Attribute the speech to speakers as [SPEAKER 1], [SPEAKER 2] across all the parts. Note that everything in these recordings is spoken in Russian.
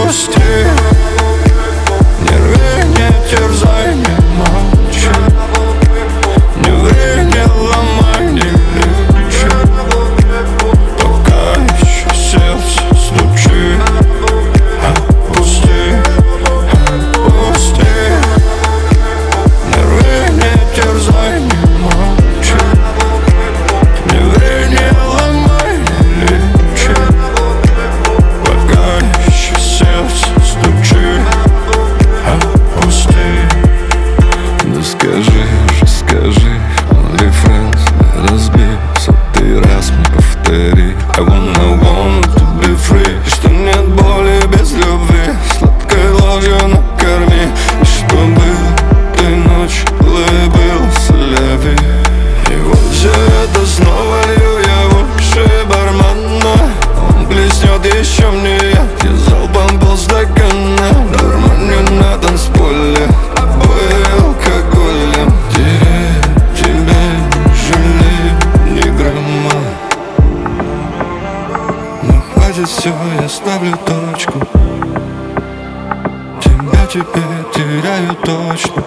[SPEAKER 1] Отпусти, не рви, не терзай, не молчи, не ври, не ломай, не лечи, пока еще сердце стучит. Отпусти, отпусти, не рви, не терзай, не молчи, не ври, не ломай, не лечи, пока еще сердце стучит. Отпусти. Да скажи же, скажи, only friends, не разбей сотый раз мне повтори. I want to be free, что нет боли без любви, сладкой ложью накорми, и что было той ночью, улыбалась леви. И вот все это снова лью я в уши бармена. Он плеснет еще мне яд, я залпом полстакана, дурманю на танцполе, обои алкоголем. Тебя не жалею ни грамма, но хватит все, я ставлю точку. Тебя теперь теряю точно,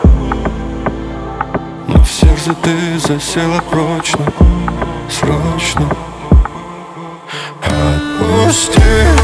[SPEAKER 1] но в сердце ты засела прочно, срочно. Отпусти.